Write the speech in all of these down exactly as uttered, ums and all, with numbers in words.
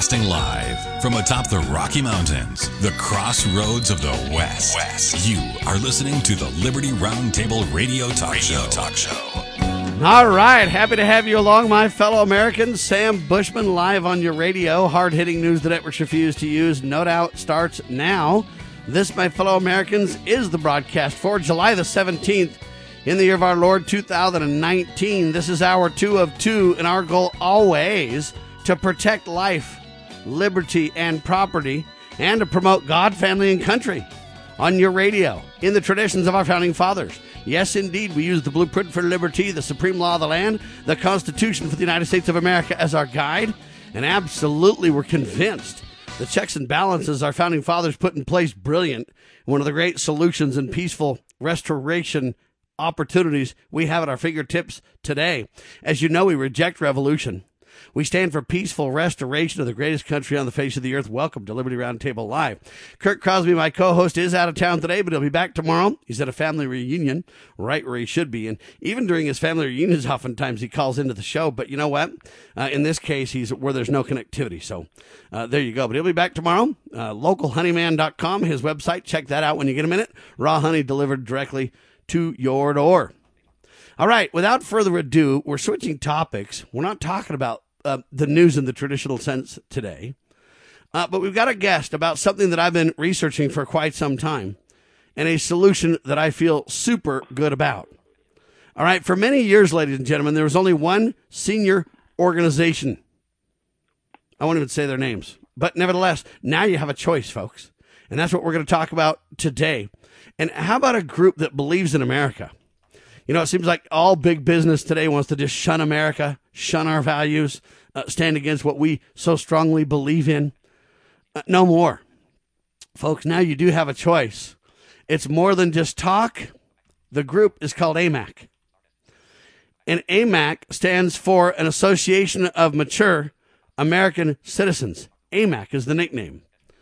Broadcasting live from atop the Rocky Mountains, the crossroads of the West. West. You are listening to the Liberty Roundtable Radio Talk Radio Show. Talk Show. All right, happy to have you along, my fellow Americans. Sam Bushman live on your radio. Hard-hitting news the networks refuse to use, no doubt, starts now. This, my fellow Americans, is the broadcast for July the seventeenth in the year of our Lord two thousand nineteen. This is hour two of two, and our goal always to protect life, liberty, and property, and to promote God, family, and country on your radio in the traditions of our founding fathers. Yes, indeed, we use the blueprint for liberty, the supreme law of the land, the Constitution for the United States of America as our guide, and absolutely we're convinced the checks and balances our founding fathers put in place brilliant. One of the great solutions and peaceful restoration opportunities we have at our fingertips today. As you know, we reject revolution. We stand for peaceful restoration of the greatest country on the face of the earth. Welcome to Liberty Roundtable Live. Kirk Crosby, my co-host, is out of town today, but he'll be back tomorrow. He's at a family reunion, right where he should be. And even during his family reunions, oftentimes he calls into the show. But you know what? Uh, in this case, he's where there's no connectivity. So uh, there you go. But he'll be back tomorrow. Uh, local honeyman dot com, his website. Check that out when you get a minute. Raw honey delivered directly to your door. All right, without further ado, we're switching topics. We're not talking about uh, the news in the traditional sense today, uh, but we've got a guest about something that I've been researching for quite some time and a solution that I feel super good about. All right, for many years, ladies and gentlemen, there was only one senior organization. I won't even say their names, but nevertheless, now you have a choice, folks, and that's what we're going to talk about today. And how about a group that believes in America? You know, it seems like all big business today wants to just shun America, shun our values, uh, stand against what we so strongly believe in. Uh, no more. Folks, now you do have a choice. It's more than just talk. The group is called A M A C. And A M A C stands for an Association of Mature American Citizens. A M A C is the nickname.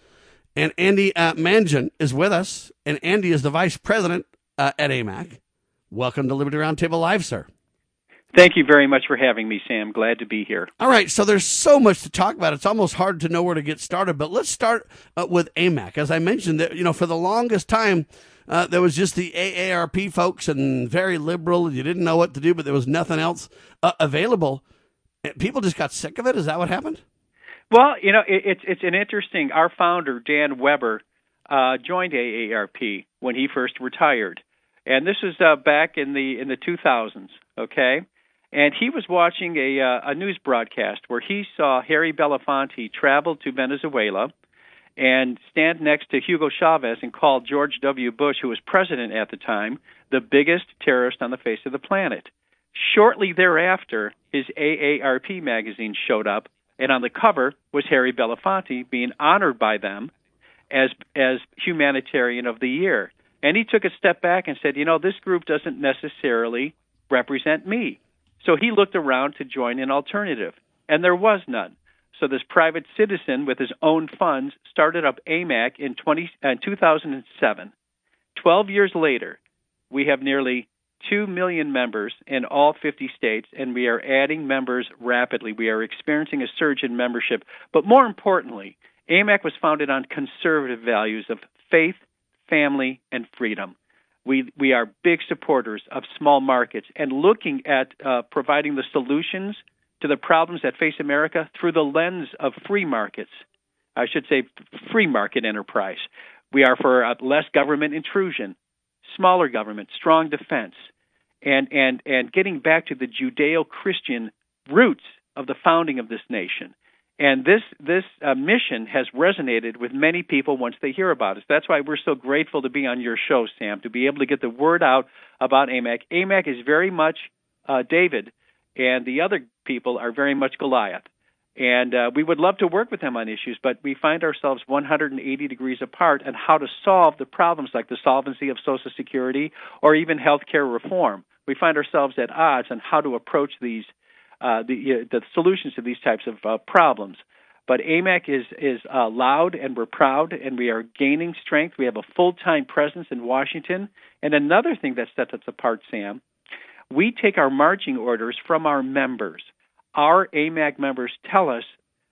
And Andy uh, Manjan is with us, and Andy is the vice president uh, at A M A C. Welcome to Liberty Roundtable Live, sir. Thank you very much for having me, Sam. Glad to be here. All right, so there's so much to talk about. It's almost hard to know where to get started, but let's start uh, with A M A C. As I mentioned, that you know, for the longest time, uh, there was just the A A R P folks and very liberal. You didn't know what to do, but there was nothing else uh, available. People just got sick of it. Is that what happened? Well, you know, it, it's it's an interesting. Our founder, Dan Weber, uh, joined A A R P when he first retired, and this was uh, back in the in the two thousands. Okay, and he was watching a uh, a news broadcast where he saw Harry Belafonte travel to Venezuela and stand next to Hugo Chavez and call George W. Bush, who was president at the time, the biggest terrorist on the face of the planet. Shortly thereafter, his A A R P magazine showed up. And on the cover was Harry Belafonte being honored by them as as humanitarian of the year. And he took a step back and said, you know, this group doesn't necessarily represent me. So he looked around to join an alternative, and there was none. So this private citizen with his own funds started up A M A C in twenty, uh, two thousand seven. Twelve years later, we have nearly two million members in all fifty states, and we are adding members rapidly. We are experiencing a surge in membership. But more importantly, A M A C was founded on conservative values of faith, family, and freedom. We we are big supporters of small markets and looking at uh, providing the solutions to the problems that face America through the lens of free markets. I should say free market enterprise. We are for uh, less government intrusion, smaller government, strong defense, and, and, and getting back to the Judeo-Christian roots of the founding of this nation. And this this uh, mission has resonated with many people once they hear about us. That's why we're so grateful to be on your show, Sam, to be able to get the word out about A M A C. A M A C is very much uh, David, and the other people are very much Goliath. And uh, we would love to work with them on issues, but we find ourselves one hundred eighty degrees apart on how to solve the problems like the solvency of Social Security or even health care reform. We find ourselves at odds on how to approach these uh, the, uh, the solutions to these types of uh, problems. But A M A C is, is uh, loud, and we're proud, and we are gaining strength. We have a full-time presence in Washington. And another thing that sets us apart, Sam, we take our marching orders from our members. Our A M A C members tell us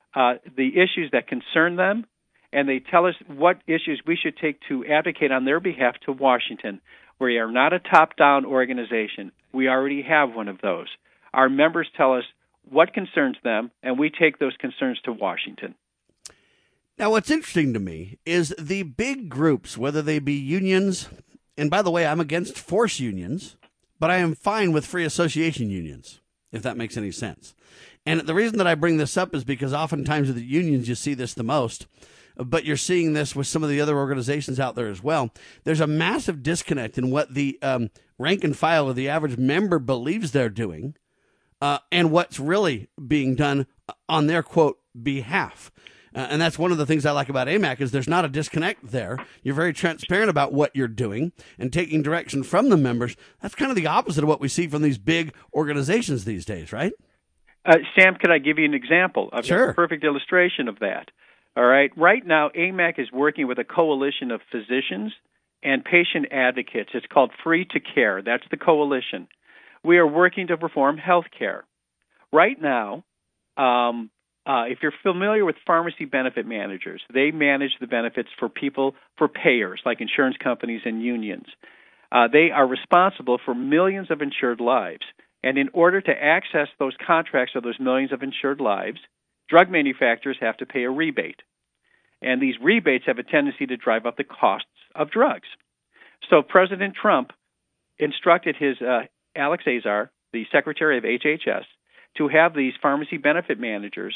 uh, the issues that concern them, and they tell us what issues we should take to advocate on their behalf to Washington. We are not a top-down organization. We already have one of those. Our members tell us what concerns them, and we take those concerns to Washington. Now, what's interesting to me is the big groups, whether they be unions, and by the way, I'm against force unions, but I am fine with free association unions, if that makes any sense. And the reason that I bring this up is because oftentimes with the unions, you see this the most, but you're seeing this with some of the other organizations out there as well. There's a massive disconnect in what the um, rank and file or the average member believes they're doing uh, and what's really being done on their, quote, behalf. Uh, and that's one of the things I like about A M A C is there's not a disconnect there. You're very transparent about what you're doing and taking direction from the members. That's kind of the opposite of what we see from these big organizations these days, right? Uh, Sam, could I give you an example? I've Sure. got a perfect illustration of that. All right. Right now, A M A C is working with a coalition of physicians and patient advocates. It's called Free to Care. That's the coalition. We are working to reform health care. Right now, um, Uh, if you're familiar with pharmacy benefit managers, they manage the benefits for people, for payers like insurance companies and unions. Uh, they are responsible for millions of insured lives. And in order to access those contracts or those millions of insured lives, drug manufacturers have to pay a rebate. And these rebates have a tendency to drive up the costs of drugs. So President Trump instructed his uh, Alex Azar, the Secretary of H H S, to have these pharmacy benefit managers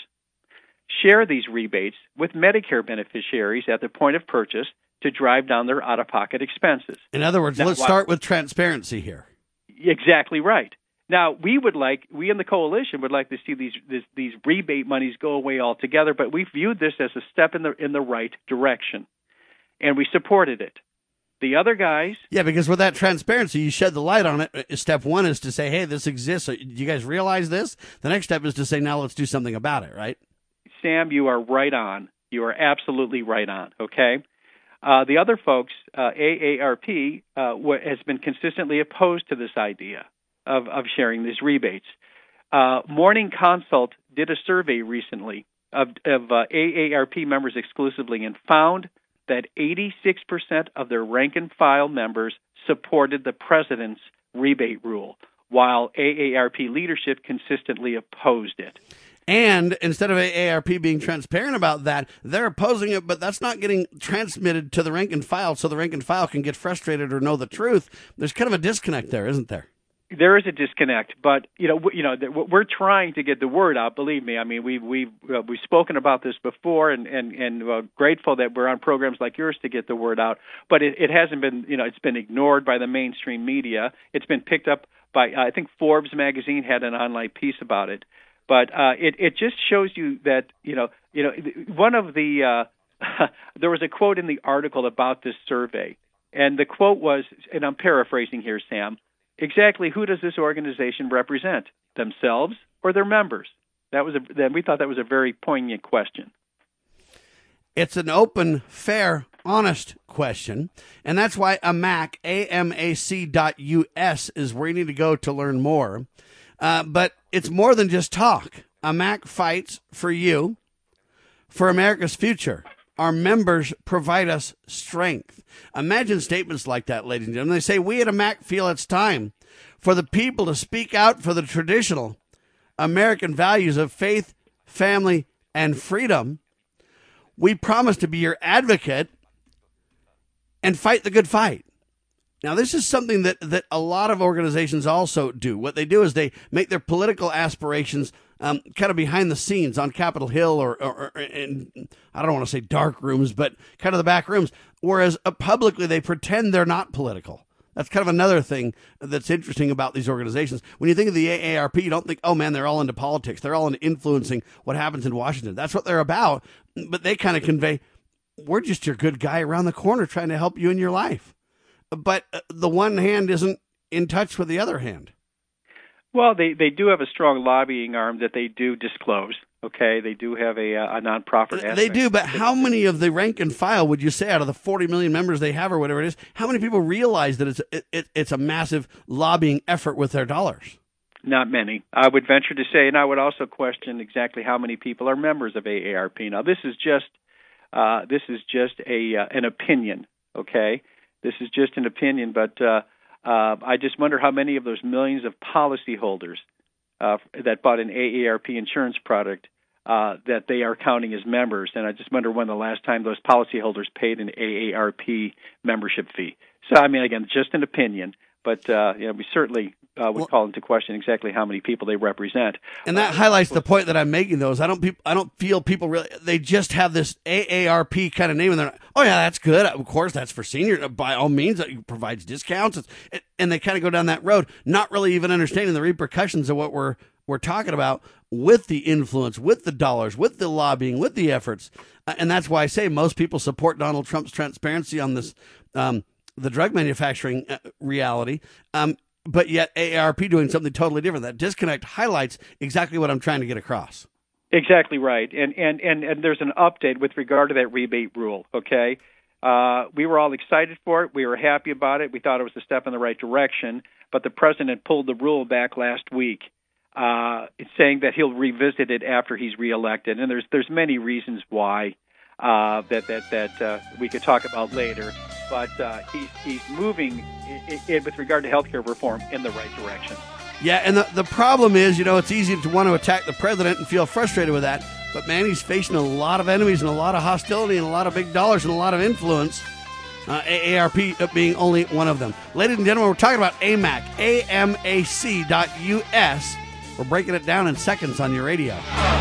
share these rebates with Medicare beneficiaries at the point of purchase to drive down their out-of-pocket expenses. In other words, now, let's why, start with transparency here. Exactly right. Now, we would like, we in the coalition would like to see these this, these rebate monies go away altogether, but we viewed this as a step in the in the right direction, and we supported it. The other guys... Yeah, because with that transparency, you shed the light on it. Step one is to say, hey, this exists. Do you guys realize this? The next step is to say, now let's do something about it, right? Sam, you are right on. You are absolutely right on, okay? Uh, the other folks, uh, A A R P, uh, has been consistently opposed to this idea of, of sharing these rebates. Uh, Morning Consult did a survey recently of, of uh, A A R P members exclusively and found that eighty-six percent of their rank-and-file members supported the president's rebate rule, while A A R P leadership consistently opposed it. And instead of A A R P being transparent about that, they're opposing it, but that's not getting transmitted to the rank and file so the rank and file can get frustrated or know the truth. There's kind of a disconnect there, isn't there? There is a disconnect, but you know, you know, we're trying to get the word out. Believe me, I mean, we've we've uh, we've spoken about this before, and and and uh, grateful that we're on programs like yours to get the word out. But it, it hasn't been, you know, it's been ignored by the mainstream media. It's been picked up by, uh, I think Forbes magazine had an online piece about it. But uh, it it just shows you that you know you know one of the uh, there was a quote in the article about this survey, and the quote was, and I'm paraphrasing here, Sam. Exactly who does this organization represent? Themselves or their members? That was a, then we thought that was a very poignant question. It's an open, fair, honest question, and that's why A M A C, A M A C dot U S is where you need to go to learn more. Uh, but it's more than just talk. A M A C fights for you, for America's future. Our members provide us strength. Imagine statements like that, ladies and gentlemen. They say, we at A M A C feel it's time for the people to speak out for the traditional American values of faith, family, and freedom. We promise to be your advocate and fight the good fight. Now, this is something that, that a lot of organizations also do. What they do is they make their political aspirations um, kind of behind the scenes on Capitol Hill or, or, or in, I don't want to say dark rooms, but kind of the back rooms, whereas uh, publicly they pretend they're not political. That's kind of another thing that's interesting about these organizations. When you think of the A A R P, you don't think, oh, man, they're all into politics. They're all into influencing what happens in Washington. That's what they're about, but they kind of convey, we're just your good guy around the corner trying to help you in your life. But the one hand isn't in touch with the other hand. Well, they, they do have a strong lobbying arm that they do disclose. Okay, they do have a, a nonprofit aspect. They do, but how many of the rank and file would you say out of the forty million members they have or whatever it is, how many people realize that it's it, it, it's a massive lobbying effort with their dollars? not many. I would venture to say, and I would also question exactly how many people are members of A A R P. Now, this is just uh, this is just a uh, an opinion, okay? This is just an opinion, but uh, uh, I just wonder how many of those millions of policyholders uh, that bought an A A R P insurance product uh, that they are counting as members, and I just wonder when the last time those policyholders paid an A A R P membership fee. So, I mean, again, just an opinion, but uh, you know, we certainly uh, would well, call into question exactly how many people they represent. And that uh, highlights the point that I'm making. Those I don't, peop- I don't feel people really. They just have this A A R P kind of name, and they're like, oh yeah, that's good. Of course, that's for seniors. By all means, it provides discounts, it's, and they kind of go down that road, not really even understanding the repercussions of what we're we're talking about with the influence, with the dollars, with the lobbying, with the efforts, uh, and that's why I say most people support Donald Trump's transparency on this. Um, the drug manufacturing uh, reality, um, but yet A A R P doing something totally different. That disconnect highlights exactly what I'm trying to get across. Exactly right. And and, and, and there's an update with regard to that rebate rule, okay? Uh, we were all excited for it. We were happy about it. We thought it was a step in the right direction, but the president pulled the rule back last week, uh, saying that he'll revisit it after he's reelected. And there's there's many reasons why uh, that, that, that uh, we could talk about later. But uh, he's, he's moving it, it, with regard to healthcare reform in the right direction. Yeah, and the, the problem is, you know, it's easy to want to attack the president and feel frustrated with that. But, man, he's facing a lot of enemies and a lot of hostility and a lot of big dollars and a lot of influence, uh, A A R P being only one of them. Ladies and gentlemen, we're talking about A M A C, A M A C dot U S. We're breaking it down in seconds on your radio.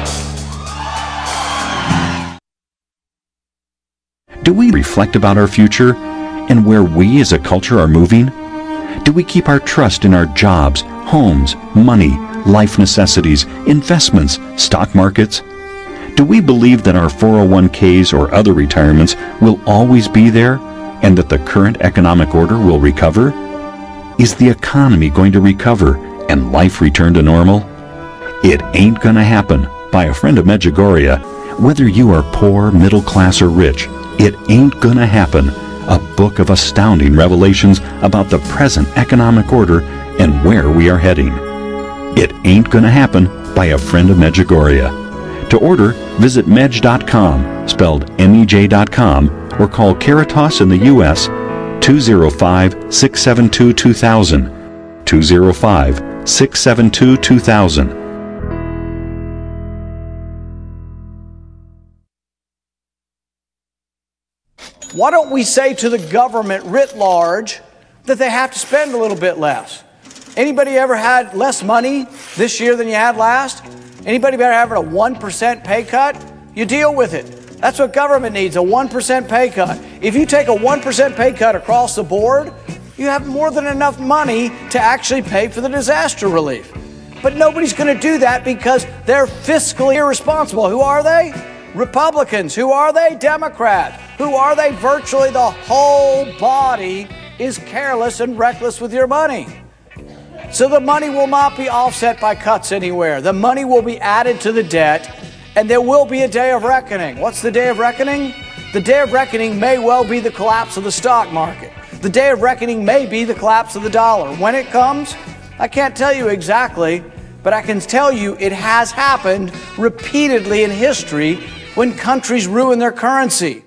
Do we reflect about our future and where we as a culture are moving? Do we keep our trust in our jobs, homes, money, life necessities, investments, stock markets? Do we believe that our four oh one k's or other retirements will always be there and that the current economic order will recover? Is the economy going to recover and life return to normal? It Ain't Gonna Happen by a friend of Medjugorje. Whether you are poor, middle class, or rich, It Ain't Gonna Happen, a book of astounding revelations about the present economic order and where we are heading. It Ain't Gonna Happen by a friend of Medjugorje. To order, visit medj dot com, spelled M E J dot com, or call Caritas in the U S two oh five, six seven two, two thousand, two oh five, six seven two, two thousand. Why don't we say to the government writ large that they have to spend a little bit less? Anybody ever had less money this year than you had last? Anybody ever having a one percent pay cut? You deal with it. That's what government needs, a one percent pay cut. If you take a one percent pay cut across the board, you have more than enough money to actually pay for the disaster relief. But nobody's going to do that because they're fiscally irresponsible. Who are they? Republicans. Who are they? Democrats. Who are they? Virtually the whole body is careless and reckless with your money. So the money will not be offset by cuts anywhere. The money will be added to the debt, and there will be a day of reckoning. What's the day of reckoning? The day of reckoning may well be the collapse of the stock market. The day of reckoning may be the collapse of the dollar. When it comes, I can't tell you exactly, but I can tell you it has happened repeatedly in history when countries ruin their currency.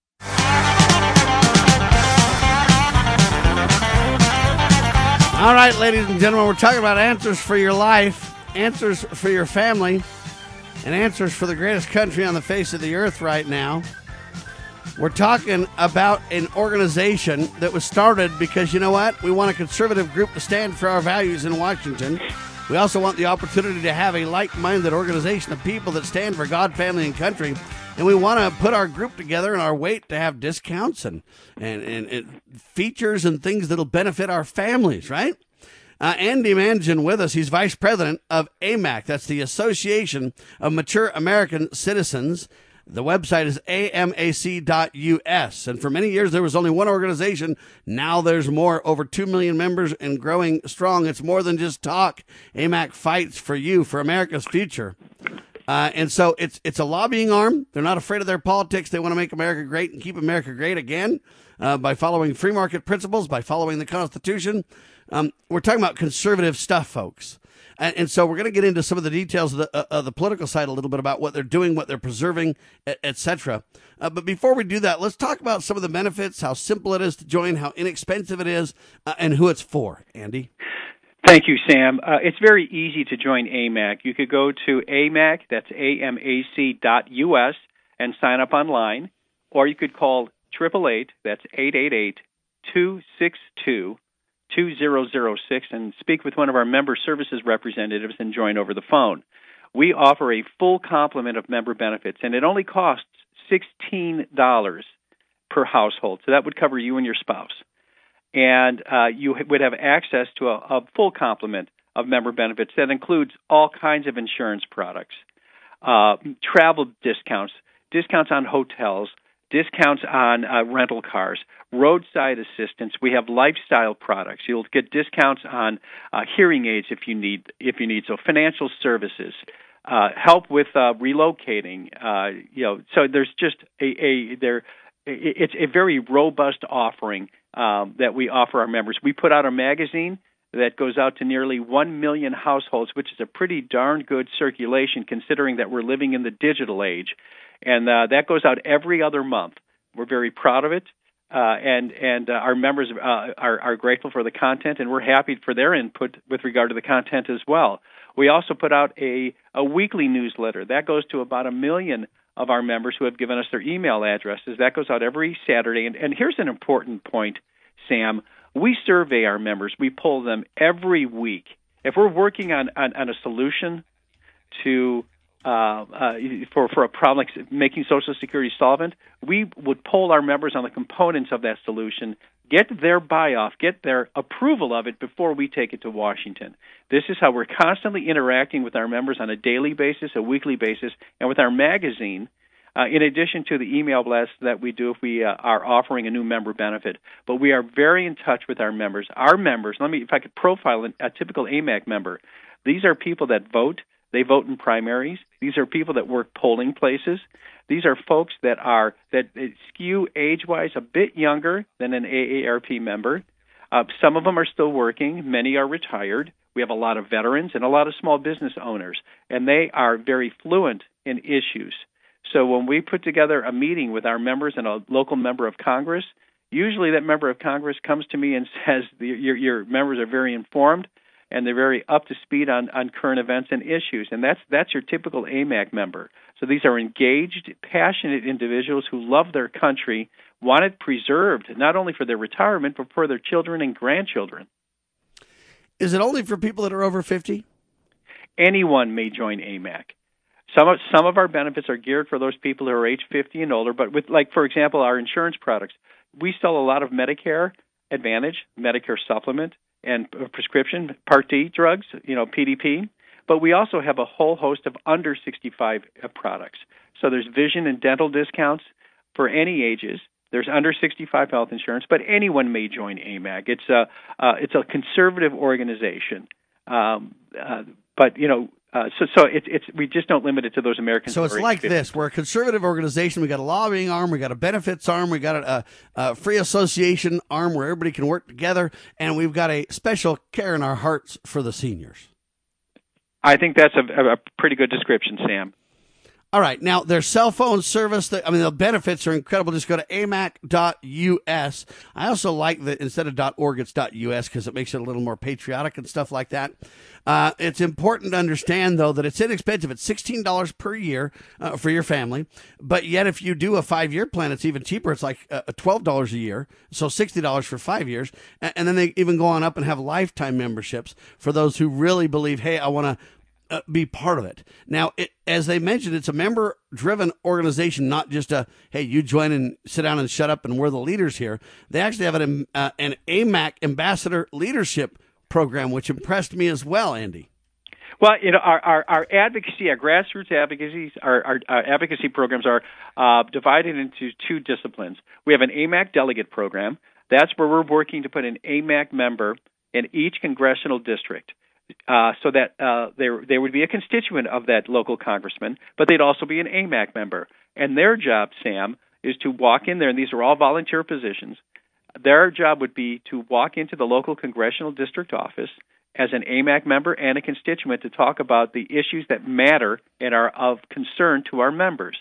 All right, ladies and gentlemen, we're talking about answers for your life, answers for your family, and answers for the greatest country on the face of the earth right now. We're talking about an organization that was started because, you know what? We want a conservative group to stand for our values in Washington. We also want the opportunity to have a like-minded organization of people that stand for God, family, and country. And we want to put our group together and our weight to have discounts and, and, and, and features and things that'll benefit our families, right? Uh, Andy Manjan with us. He's vice president of A M A C. That's the Association of Mature American Citizens. The website is A M A C dot U S. And for many years, there was only one organization. Now there's more, over two million members and growing strong. It's more than just talk. A M A C fights for you, for America's future. Uh, and so it's it's a lobbying arm. They're not afraid of their politics. They want to make America great and keep America great again uh, by following free market principles, by following the Constitution. Um, we're talking about conservative stuff, folks. And, and so we're going to get into some of the details of the, uh, of the political side a little bit about what they're doing, what they're preserving, et cetera. Uh, but before we do that, let's talk about some of the benefits, how simple it is to join, how inexpensive it is, uh, and who it's for. Andy? Thank you, Sam. Uh, it's very easy to join A M A C. You could go to A M A C, that's A M A C dot U S, and sign up online, or you could call eight eight eight, that's eight eight eight, two six two, two zero zero six, and speak with one of our member services representatives and join over the phone. We offer a full complement of member benefits, and it only costs sixteen dollars per household, so that would cover you and your spouse. And uh, you would have access to a, a full complement of member benefits that includes all kinds of insurance products, uh, travel discounts, discounts on hotels, discounts on uh, rental cars, roadside assistance. We have lifestyle products. You'll get discounts on uh, hearing aids if you need if you need so. Financial services, uh, help with uh, relocating. Uh, you know, so there's just a, a there. It's a very robust offering um, that we offer our members. We put out a magazine that goes out to nearly one million households, which is a pretty darn good circulation considering that we're living in the digital age. And uh, that goes out every other month. We're very proud of it, uh, and and uh, our members uh, are, are grateful for the content, and we're happy for their input with regard to the content as well. We also put out a, a weekly newsletter. That goes to about a million of our members who have given us their email addresses. That goes out every Saturday. And, and here's an important point, Sam. We survey our members. We poll them every week. If we're working on, on, on a solution to uh, uh, for, for a problem like making Social Security solvent, we would poll our members on the components of that solution, get their buy-off, get their approval of it before we take it to Washington. This is how we're constantly interacting with our members on a daily basis, a weekly basis, and with our magazine, uh, in addition to the email blasts that we do if we uh, are offering a new member benefit. But we are very in touch with our members. Our members, let me, if I could profile a typical A M A C member, these are people that vote. They vote in primaries. These are people that work polling places. These are folks that are that skew age-wise a bit younger than an A A R P member. Uh, some of them are still working. Many are retired. We have a lot of veterans and a lot of small business owners, and they are very fluent in issues. So when we put together a meeting with our members and a local member of Congress, usually that member of Congress comes to me and says, your, your members are very informed, and they're very up to speed on, on current events and issues. And that's that's your typical A M A C member. So these are engaged, passionate individuals who love their country, want it preserved, not only for their retirement, but for their children and grandchildren. Is it only for people that are over fifty? Anyone may join A M A C. Some of, some of our benefits are geared for those people who are age fifty and older, but with, like, for example, our insurance products. We sell a lot of Medicare Advantage, Medicare Supplement, and prescription Part D drugs, you know, P D P. But we also have a whole host of under sixty-five products. So there's vision and dental discounts for any ages. There's under sixty-five health insurance, but anyone may join A M A C. It's a uh, it's a conservative organization, um, uh, but you know, uh, so so it's it's we just don't limit it to those Americans. So it's like this: we're a conservative organization. We got a lobbying arm, we got a benefits arm, we got a, a free association arm where everybody can work together, and we've got a special care in our hearts for the seniors. I think that's a, a pretty good description, Sam. All right. Now, their cell phone service, the, I mean, the benefits are incredible. Just go to A M A C dot U S. I also like that instead of .org, it's .us because it makes it a little more patriotic and stuff like that. Uh, it's important to understand, though, that it's inexpensive. It's sixteen dollars per year uh, for your family. But yet, if you do a five-year plan, it's even cheaper. It's like uh, twelve dollars a year, so sixty dollars for five years. And, and then they even go on up and have lifetime memberships for those who really believe, hey, I want to Uh, be part of it. Now, it, as they mentioned, it's a member-driven organization, not just a, hey, you join and sit down and shut up and we're the leaders here. They actually have an, uh, an A M A C Ambassador Leadership Program, which impressed me as well, Andy. Well, you know, our, our, our advocacy, our grassroots advocacy, our, our, our advocacy programs are uh, divided into two disciplines. We have an A M A C delegate program. That's where we're working to put an A M A C member in each congressional district. Uh, so that uh, there there would be a constituent of that local congressman, but they'd also be an A M A C member. And their job, Sam, is to walk in there, and these are all volunteer positions. Their job would be to walk into the local congressional district office as an A M A C member and a constituent to talk about the issues that matter and are of concern to our members.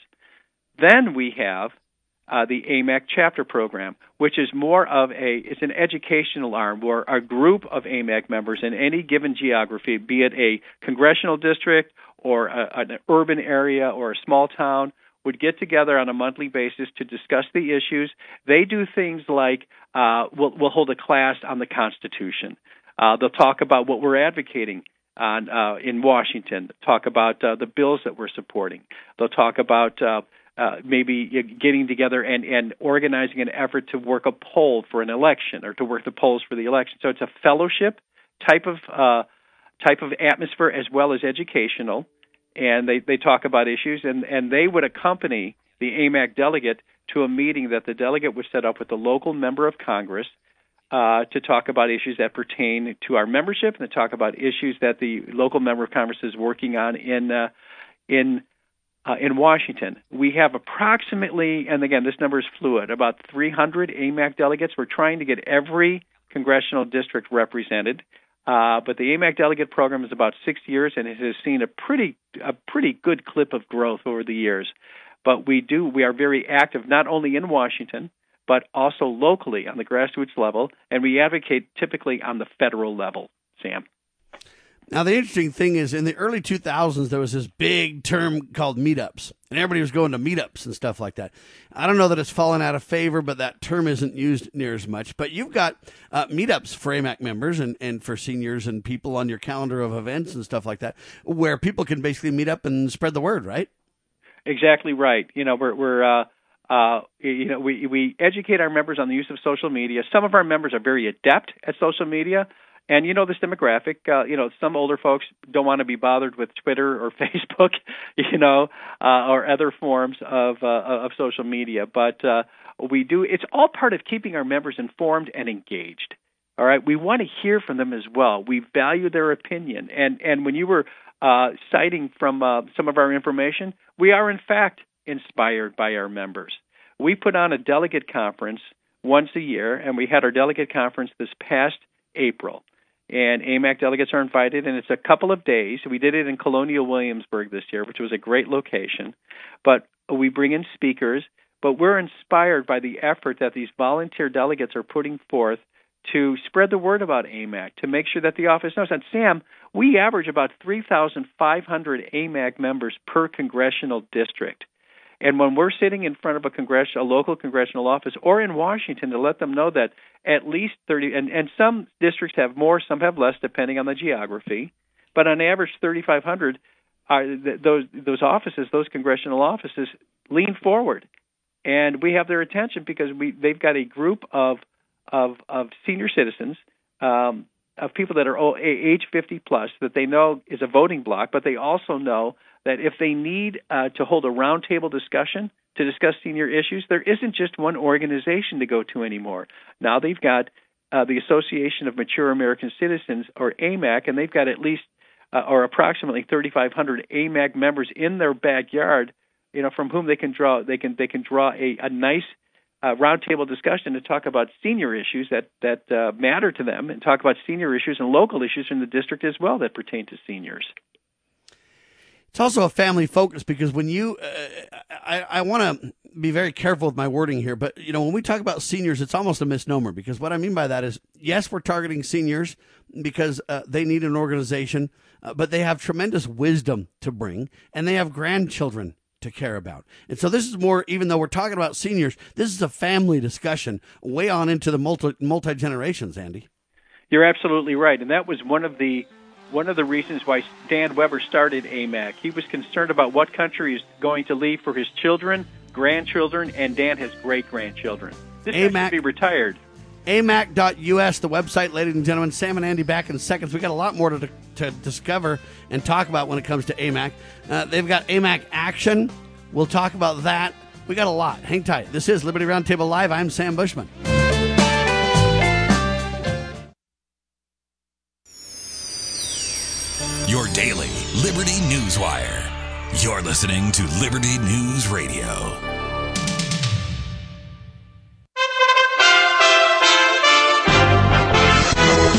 Then we have uh, the A M A C chapter program, which is more of a, it's an educational arm where a group of A M A C members in any given geography, be it a congressional district or a, an urban area or a small town, would get together on a monthly basis to discuss the issues. They do things like uh, we'll, we'll hold a class on the Constitution. Uh, they'll talk about what we're advocating on uh, in Washington, talk about uh, the bills that we're supporting. They'll talk about uh, uh, maybe getting together and, and organizing an effort to work a poll for an election or to work the polls for the election. So it's a fellowship type of uh, type of atmosphere as well as educational. And they, they talk about issues, and, and they would accompany the A M A C delegate to a meeting that the delegate would set up with the local member of Congress uh, to talk about issues that pertain to our membership and to talk about issues that the local member of Congress is working on in uh, in uh, in Washington. We have approximately, and again, this number is fluid, about three hundred A M A C delegates. We're trying to get every congressional district represented. Uh, but the A M A C delegate program is about six years, and it has seen a pretty a pretty good clip of growth over the years. But we do we are very active not only in Washington, but also locally on the grassroots level, and we advocate typically on the federal level, Sam. Now, the interesting thing is in the early two thousands, there was this big term called meetups, and everybody was going to meetups and stuff like that. I don't know that it's fallen out of favor, but that term isn't used near as much. But you've got uh, meetups for A M A C members and, and for seniors and people on your calendar of events and stuff like that, where people can basically meet up and spread the word, right? Exactly right. You know, we're, we're uh, uh, you know, we, we educate our members on the use of social media. Some of our members are very adept at social media. And you know this demographic, uh, you know, some older folks don't want to be bothered with Twitter or Facebook, you know, uh, or other forms of uh, of social media. But uh, we do, it's all part of keeping our members informed and engaged. All right, we want to hear from them as well. We value their opinion. And, and when you were uh, citing from uh, some of our information, we are in fact inspired by our members. We put on a delegate conference once a year, and we had our delegate conference this past April. And A M A C delegates are invited, and it's a couple of days. We did it in Colonial Williamsburg this year, which was a great location. But we bring in speakers, but we're inspired by the effort that these volunteer delegates are putting forth to spread the word about A M A C, to make sure that the office knows. And Sam, we average about three thousand five hundred A M A C members per congressional district. And when we're sitting in front of a congress, a local congressional office, or in Washington, to let them know that at least thirty, and, and some districts have more, some have less, depending on the geography, but on average, thirty-five hundred, are those those offices, those congressional offices, lean forward, and we have their attention because we they've got a group of of of senior citizens, um, of people that are age fifty plus, that they know is a voting bloc, but they also know that if they need uh, to hold a roundtable discussion to discuss senior issues, there isn't just one organization to go to anymore. Now they've got uh, the Association of Mature American Citizens, or A M A C, and they've got at least uh, or approximately thirty-five hundred A M A C members in their backyard, you know, from whom they can draw they can they can draw a, a nice uh, roundtable discussion to talk about senior issues that that uh, matter to them, and talk about senior issues and local issues in the district as well that pertain to seniors. It's also a family focus because when you, uh, I, I want to be very careful with my wording here, but you know, when we talk about seniors, it's almost a misnomer, because what I mean by that is, yes, we're targeting seniors because uh, they need an organization, uh, but they have tremendous wisdom to bring, and they have grandchildren to care about. And so this is more, even though we're talking about seniors, this is a family discussion way on into the multi, multi-generations, Andy. You're absolutely right, and that was one of the One of the reasons why Dan Weber started A M A C. He was concerned about what country he's going to leave for his children, grandchildren, and Dan has great-grandchildren. This guy should be retired. A M A C dot U S, the website, ladies and gentlemen. Sam and Andy back in seconds. We got a lot more to, to discover and talk about when it comes to A M A C. Uh, they've got A M A C Action. We'll talk about that. We got a lot. Hang tight. This is Liberty Roundtable Live. I'm Sam Bushman. Your daily Liberty News Wire. You're listening to Liberty News Radio.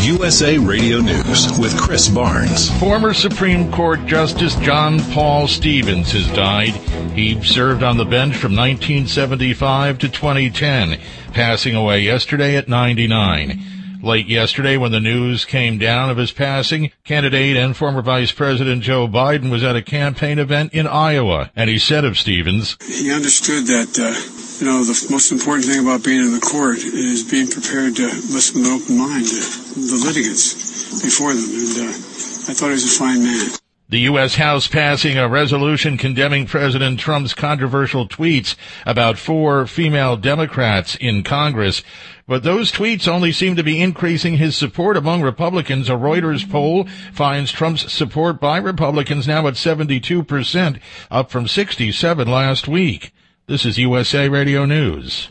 U S A Radio News with Chris Barnes. Former Supreme Court Justice John Paul Stevens has died. He served on the bench from nineteen seventy-five to twenty ten, passing away yesterday at ninety-nine. Late yesterday, when the news came down of his passing, candidate and former Vice President Joe Biden was at a campaign event in Iowa, and he said of Stevens, he understood that, uh, you know, the most important thing about being in the court is being prepared to listen with an open mind to the litigants before them, and uh, I thought he was a fine man. The U S House passing a resolution condemning President Trump's controversial tweets about four female Democrats in Congress. But those tweets only seem to be increasing his support among Republicans. A Reuters poll finds Trump's support by Republicans now at seventy-two percent, up from sixty-seven last week. This is U S A Radio News.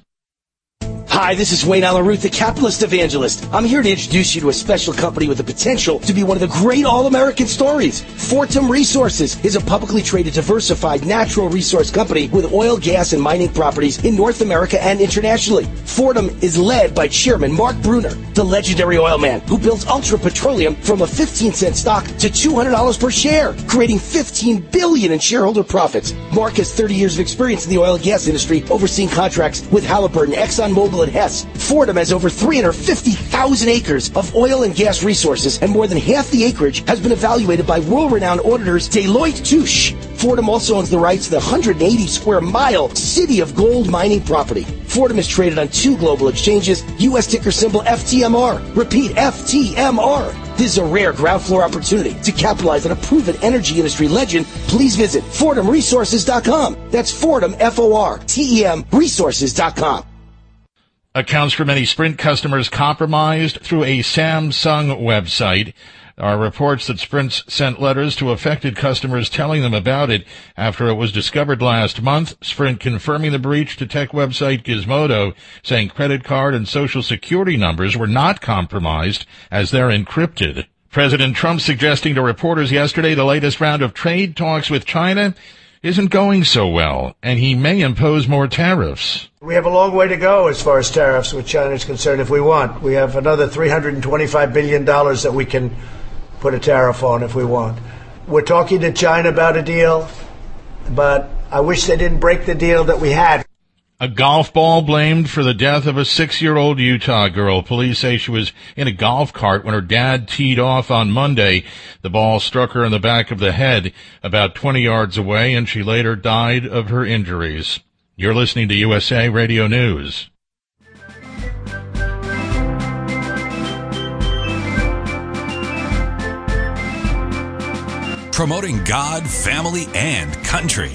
Hi, this is Wayne Alaruth, the capitalist evangelist. I'm here to introduce you to a special company with the potential to be one of the great all-American stories. Fortum Resources is a publicly traded, diversified natural resource company with oil, gas, and mining properties in North America and internationally. Fortum is led by Chairman Mark Brunner, the legendary oil man who built Ultra Petroleum from a fifteen cent stock to two hundred dollars per share, creating fifteen billion dollars in shareholder profits. Mark has thirty years of experience in the oil and gas industry, overseeing contracts with Halliburton, ExxonMobil, and Hess. Fortum has over three hundred fifty thousand acres of oil and gas resources, and more than half the acreage has been evaluated by world-renowned auditors Deloitte Touche. Fortum also owns the rights to the one hundred eighty square mile City of Gold mining property. Fortum is traded on two global exchanges, U S ticker symbol F T M R. Repeat, F T M R. This is a rare ground floor opportunity to capitalize on a proven energy industry legend. Please visit Fortum Resources dot com. That's Fortum, F O R T E M, Resources dot com. Accounts for many Sprint customers compromised through a Samsung website. There are reports that Sprint sent letters to affected customers telling them about it after it was discovered last month. Sprint confirming the breach to tech website Gizmodo, saying credit card and social security numbers were not compromised as they're encrypted. President Trump suggesting to reporters yesterday the latest round of trade talks with China isn't going so well, and he may impose more tariffs. We have a long way to go as far as tariffs with China is concerned if we want. We have another three hundred twenty-five billion dollars that we can put a tariff on if we want. We're talking to China about a deal, but I wish they didn't break the deal that we had. A golf ball blamed for the death of a six-year-old Utah girl. Police say she was in a golf cart when her dad teed off on Monday. The ball struck her in the back of the head about twenty yards away, and she later died of her injuries. You're listening to U S A Radio News. Promoting God, family, and country.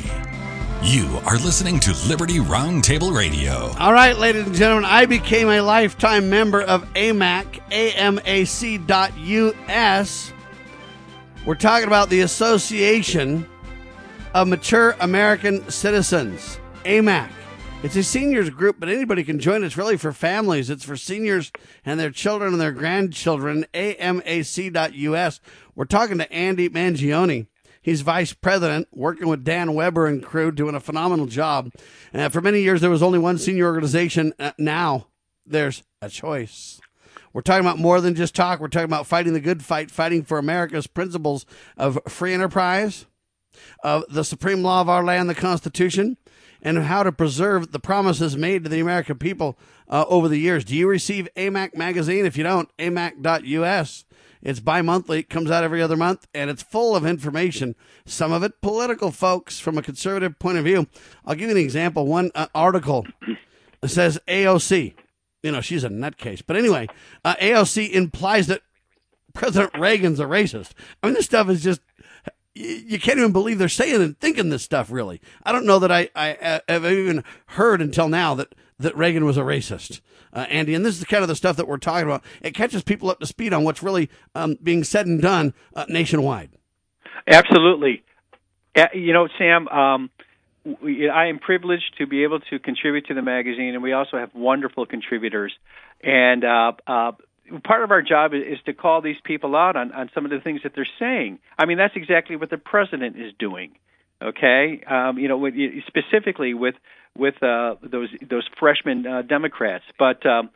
You are listening to Liberty Roundtable Radio. All right, ladies and gentlemen, I became a lifetime member of A M A C, A M A C dot U S. We're talking about the Association of Mature American Citizens, A M A C. It's a seniors group, but anybody can join. It's really for families. It's for seniors and their children and their grandchildren, A M A C dot U S. We're talking to Andy Mangione. He's vice president, working with Dan Weber and crew, doing a phenomenal job. Uh, for many years, there was only one senior organization. Uh, now, there's a choice. We're talking about more than just talk. We're talking about fighting the good fight, fighting for America's principles of free enterprise, of the supreme law of our land, the Constitution, and how to preserve the promises made to the American people uh, over the years. Do you receive A M A C magazine? If you don't, A M A C dot U S. It's bi-monthly, it comes out every other month, and it's full of information, some of it political, folks, from a conservative point of view. I'll give you an example. One uh, article says A O C. You know, she's a nutcase. But anyway, uh, A O C implies that President Reagan's a racist. I mean, this stuff is just, you, you can't even believe they're saying and thinking this stuff, really. I don't know that I, I uh, have even heard until now that, that Reagan was a racist. Uh, Andy, and this is the kind of the stuff that we're talking about. It catches people up to speed on what's really um, being said and done uh, nationwide. Absolutely. Uh, you know, Sam, um, we, I am privileged to be able to contribute to the magazine, and we also have wonderful contributors. And uh, uh, part of our job is, is to call these people out on, on some of the things that they're saying. I mean, that's exactly what the president is doing. Okay, um, you know, with, specifically with with uh, those those freshman uh, Democrats. But um,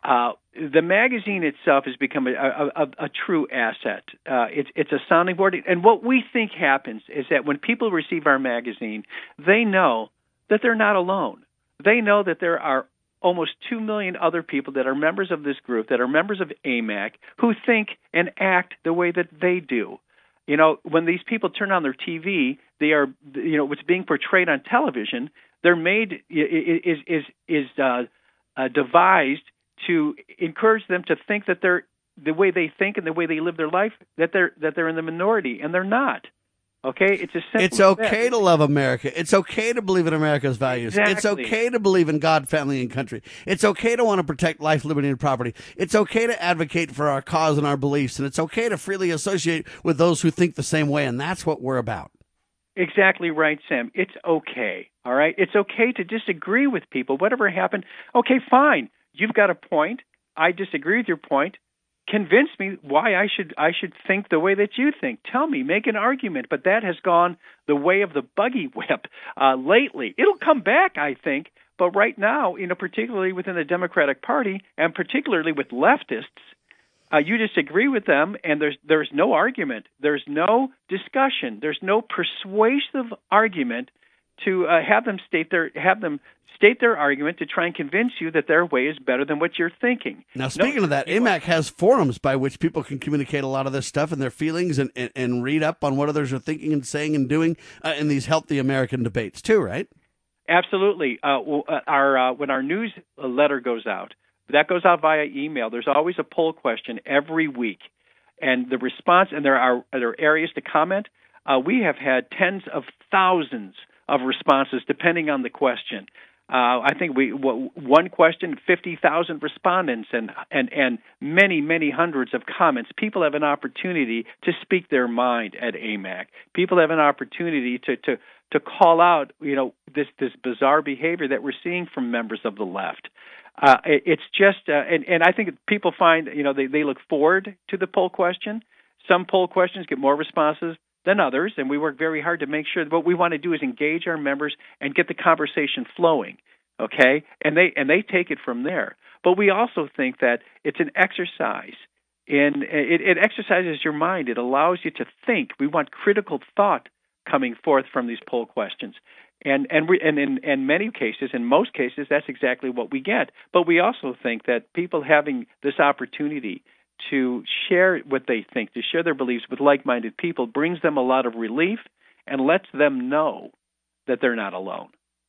Uh, the magazine itself has become a, a, a, a true asset. Uh, it's, it's a sounding board. And what we think happens is that when people receive our magazine, they know that they're not alone. They know that there are almost two million other people that are members of this group, that are members of A M A C, who think and act the way that they do. You know, when these people turn on their T V, they are, you know, what's being portrayed on television, they're made, is, is, is uh, uh, devised to encourage them to think that they're, the way they think and the way they live their life, that they're, that they're in the minority, and they're not. Okay, it's a It's okay to love America. It's okay to believe in America's values. Exactly. It's okay to believe in God, family, and country. It's okay to want to protect life, liberty, and property. It's okay to advocate for our cause and our beliefs, and it's okay to freely associate with those who think the same way, and that's what we're about. Exactly right, Sam. It's okay, all right? It's okay to disagree with people. Whatever happened, okay, fine. You've got a point. I disagree with your point. Convince me why I should I should think the way that you think. Tell me, make an argument. But that has gone the way of the buggy whip uh, lately. It'll come back, I think. But right now, you know, particularly within the Democratic Party, and particularly with leftists, uh, you disagree with them, and there's there's no argument. There's no discussion. There's no persuasive argument to uh, have them state their have them. state their argument to try and convince you that their way is better than what you're thinking. Now, speaking no, of that, A M A C has forums by which people can communicate a lot of this stuff and their feelings and, and, and read up on what others are thinking and saying and doing uh, in these healthy American debates too, right? Absolutely. Uh, well, uh, our uh, when our newsletter goes out, that goes out via email. There's always a poll question every week, and the response, and there are, there are areas to comment. Uh, we have had tens of thousands of responses depending on the question. Uh, I think we w- one question, fifty thousand respondents, and, and and many, many hundreds of comments. People have an opportunity to speak their mind at A M A C. People have an opportunity to to, to call out, you know, this this bizarre behavior that we're seeing from members of the left. Uh, it, it's just, uh, and and I think people find, you know, they, they look forward to the poll question. Some poll questions get more responses than others, and we work very hard to make sure that what we want to do is engage our members and get the conversation flowing, okay? And they and they take it from there. But we also think that it's an exercise in it, it exercises your mind. It allows you to think. We want critical thought coming forth from these poll questions. And and we and in, in many cases, in most cases, that's exactly what we get. But we also think that people having this opportunity to share what they think, to share their beliefs with like-minded people, brings them a lot of relief and lets them know that they're not alone.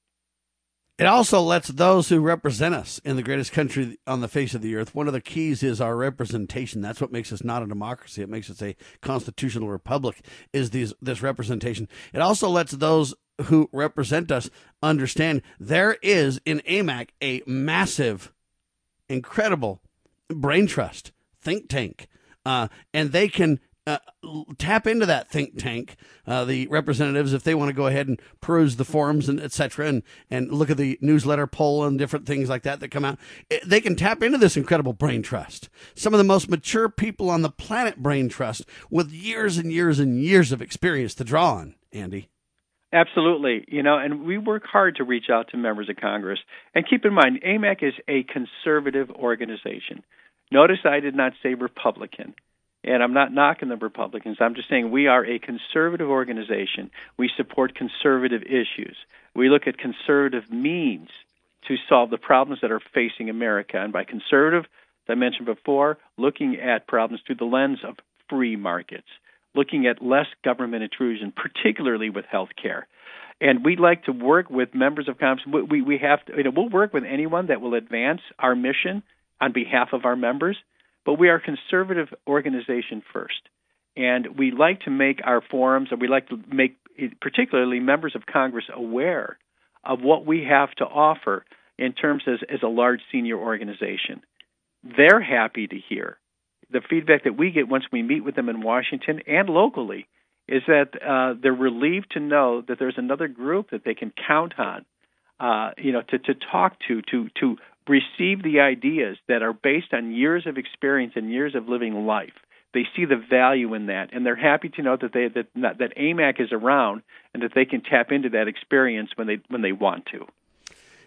It also lets those who represent us in the greatest country on the face of the earth, one of the keys is our representation. That's what makes us not a democracy. It makes us a constitutional republic, is these, this representation. It also lets those who represent us understand there is in A M A C a massive, incredible brain trust think tank, uh, and they can uh, tap into that think tank, uh, the representatives, if they want to go ahead and peruse the forums and et cetera, and, and look at the newsletter poll and different things like that that come out. It, they can tap into this incredible brain trust. Some of the most mature people on the planet brain trust with years and years and years of experience to draw on, Andy. Absolutely. You know, and we work hard to reach out to members of Congress. And keep in mind, A M A C is a conservative organization. Notice I did not say Republican, and I'm not knocking the Republicans. I'm just saying we are a conservative organization. We support conservative issues. We look at conservative means to solve the problems that are facing America. And by conservative, as I mentioned before, looking at problems through the lens of free markets, looking at less government intrusion, particularly with health care. And we'd like to work with members of Congress. We, we have to, you know, we'll work with anyone that will advance our mission on behalf of our members, but we are a conservative organization first. And we like to make our forums, and we like to make particularly members of Congress aware of what we have to offer in terms as, as a large senior organization. They're happy to hear. The feedback that we get once we meet with them in Washington and locally is that uh, they're relieved to know that there's another group that they can count on, uh, you know, to, to talk to, to, to receive the ideas that are based on years of experience and years of living life. They see the value in that, and they're happy to know that they that that A M A C is around and that they can tap into that experience when they when they want to.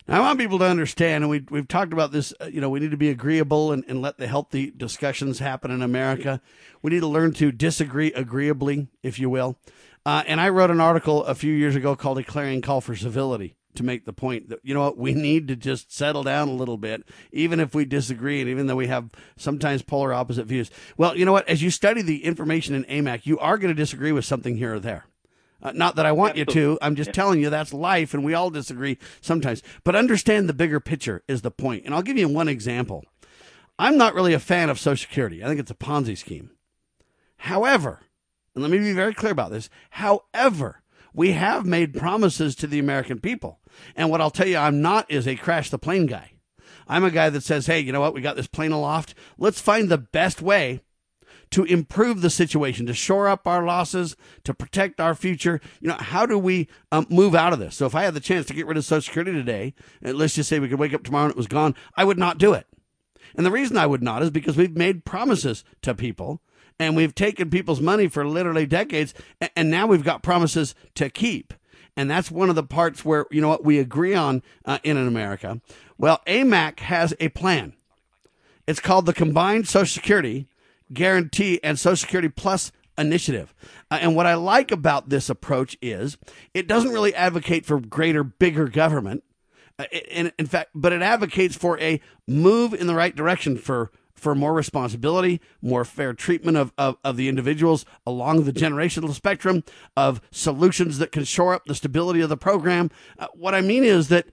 Now, I want people to understand, and we, we've talked about this, uh, you know, we need to be agreeable and, and let the healthy discussions happen in America. We need to learn to disagree agreeably, if you will. Uh, and I wrote an article a few years ago called A Clarion Call for Civility to make the point that, you know what, we need to just settle down a little bit, even if we disagree and even though we have sometimes polar opposite views. Well, you know what, as you study the information in A M A C, you are going to disagree with something here or there. Uh, not that I want Absolutely. you to. I'm just yeah. telling you that's life, and we all disagree sometimes. But understand the bigger picture is the point. And I'll give you one example. I'm not really a fan of Social Security. I think it's a Ponzi scheme. However, and let me be very clear about this, however, we have made promises to the American people. And what I'll tell you I'm not is a crash the plane guy. I'm a guy that says, hey, you know what? We got this plane aloft. Let's find the best way to improve the situation, to shore up our losses, to protect our future. You know, how do we um, move out of this? So if I had the chance to get rid of Social Security today, and let's just say we could wake up tomorrow and it was gone, I would not do it. And the reason I would not is because we've made promises to people, and we've taken people's money for literally decades, and now we've got promises to keep. And that's one of the parts where, you know what, we agree on uh, in America. Well, A M A C has a plan. It's called the Combined Social Security Guarantee and Social Security Plus Initiative. Uh, and what I like about this approach is it doesn't really advocate for greater, bigger government. Uh, in, in fact, but it advocates for a move in the right direction for, for more responsibility, more fair treatment of, of, of the individuals along the generational spectrum, of solutions that can shore up the stability of the program. Uh, what I mean is that,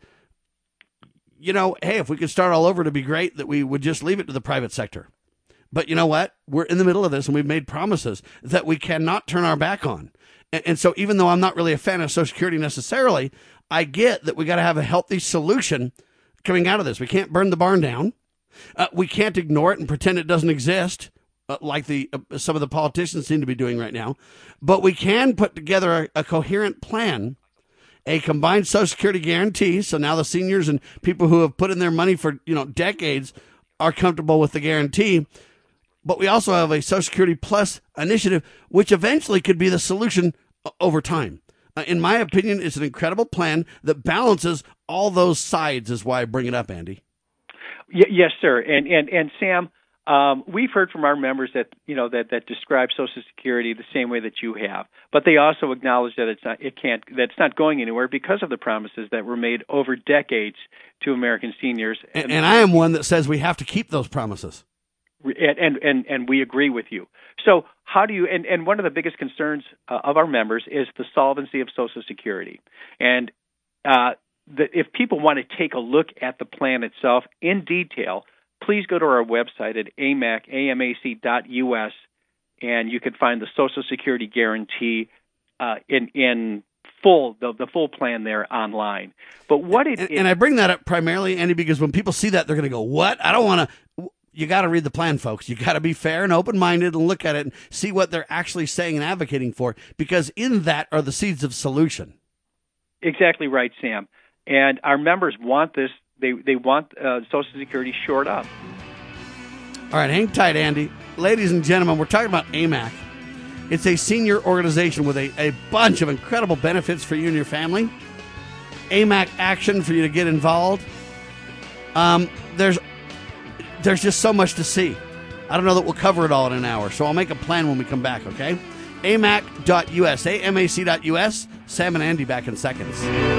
you know, hey, if we could start all over, it'd be great that we would just leave it to the private sector. But you know what? We're in the middle of this, and we've made promises that we cannot turn our back on. And, and so even though I'm not really a fan of Social Security necessarily, I get that we got to have a healthy solution coming out of this. We can't burn the barn down. Uh, we can't ignore it and pretend it doesn't exist, uh, like the uh, some of the politicians seem to be doing right now. But we can put together a, a coherent plan, a combined Social Security guarantee. So now the seniors and people who have put in their money for, you know, decades are comfortable with the guarantee. But we also have a Social Security Plus initiative, which eventually could be the solution over time. Uh, in my opinion, it's an incredible plan that balances all those sides, is why I bring it up, Andy. Y- yes, sir. And and and Sam, um, we've heard from our members that you know that, that describe Social Security the same way that you have, but they also acknowledge that it's not it can't that it's not going anywhere because of the promises that were made over decades to American seniors. And, and I am one that says we have to keep those promises. And, and and and we agree with you. So how do you? And, and one of the biggest concerns uh, of our members is the solvency of Social Security. And uh, the, if people want to take a look at the plan itself in detail, please go to our website at A M A C, A M A C dot U S, and you can find the Social Security Guarantee uh, in in full the, the full plan there online. But what it and, is, and I bring that up primarily, Andy, because when people see that, they're going to go, "What? I don't want to." You got to read the plan, folks. You got to be fair and open-minded and look at it and see what they're actually saying and advocating for, because in that are the seeds of solution. Exactly right, Sam. And our members want this. They they want uh, Social Security shored up. All right, hang tight, Andy. Ladies and gentlemen, we're talking about A M A C. It's a senior organization with a, a bunch of incredible benefits for you and your family. A M A C Action for you to get involved. Um, there's There's just so much to see. I don't know that we'll cover it all in an hour, so I'll make a plan when we come back, okay? A M A C dot U S, A M A C dot U S. Sam and Andy back in seconds.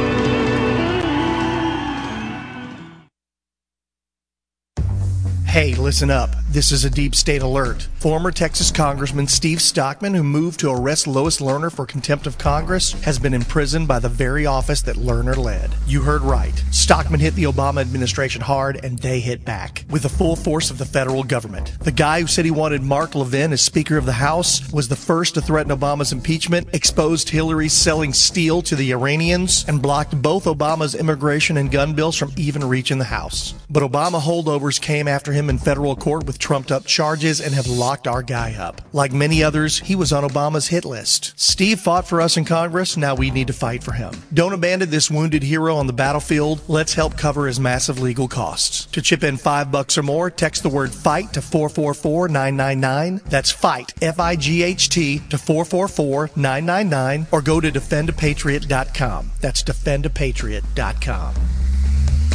Hey, listen up. This is a deep state alert. Former Texas Congressman Steve Stockman, who moved to arrest Lois Lerner for contempt of Congress, has been imprisoned by the very office that Lerner led. You heard right. Stockman hit the Obama administration hard, and they hit back with the full force of the federal government. The guy who said he wanted Mark Levin as Speaker of the House was the first to threaten Obama's impeachment, exposed Hillary selling steel to the Iranians, and blocked both Obama's immigration and gun bills from even reaching the House. But Obama holdovers came after him in federal court with trumped-up charges and have locked our guy up. Like many others, he was on Obama's hit list. Steve fought for us in Congress, now we need to fight for him. Don't abandon this wounded hero on the battlefield. Let's help cover his massive legal costs. To chip in five bucks or more, text the word FIGHT to four four four nine nine nine. That's FIGHT, F I G H T, to four four four nine nine nine, or go to defend a patriot dot com. That's defend a patriot dot com.